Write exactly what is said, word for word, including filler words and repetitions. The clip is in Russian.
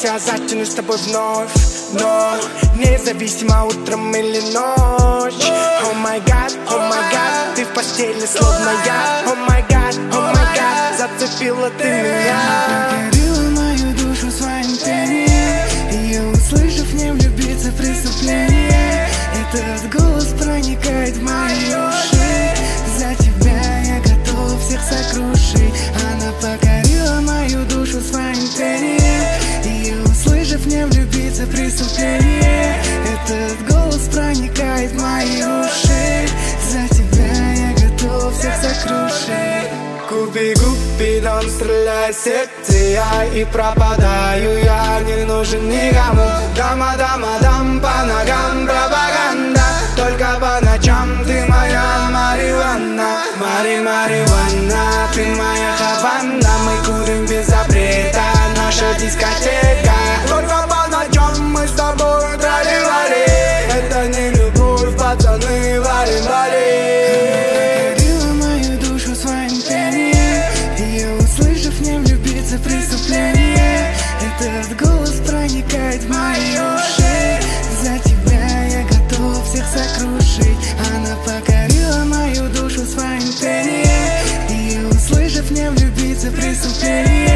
я затянусь с тобой вновь. Но независимо утром или ночь. О май гад, о май гад, ты в постели словно я. О май гад, о май гад, зацепила ты меня. Покорила мою душу своим пением, и услышав в нем влюбиться преступление. Этот голос проникает в мои уши. За тебя я готов всех сокрушить. Она покорила мою душу своим пением, и услышав в нем влюбиться преступление. Этот голос проникает в мои уши. За тебя я готов всех сокрушить. Губи, Купидон, стреляй в сердце я, и пропадаю я, не нужен никому. Дама, дама, дам по ногам, пропаганда. Только по ночам ты моя марихуана. Мари, марихуана, ты моя хавана. Мы курим без запрета, наша дискотека. Только по ночам мы с тобой трали-вали. Это не любовь, пацаны, вали-вали. Преступление. Этот голос проникает в мои уши. За тебя я готов всех сокрушить. Она покорила мою душу своим пением, и услышав в нем влюбиться преступление.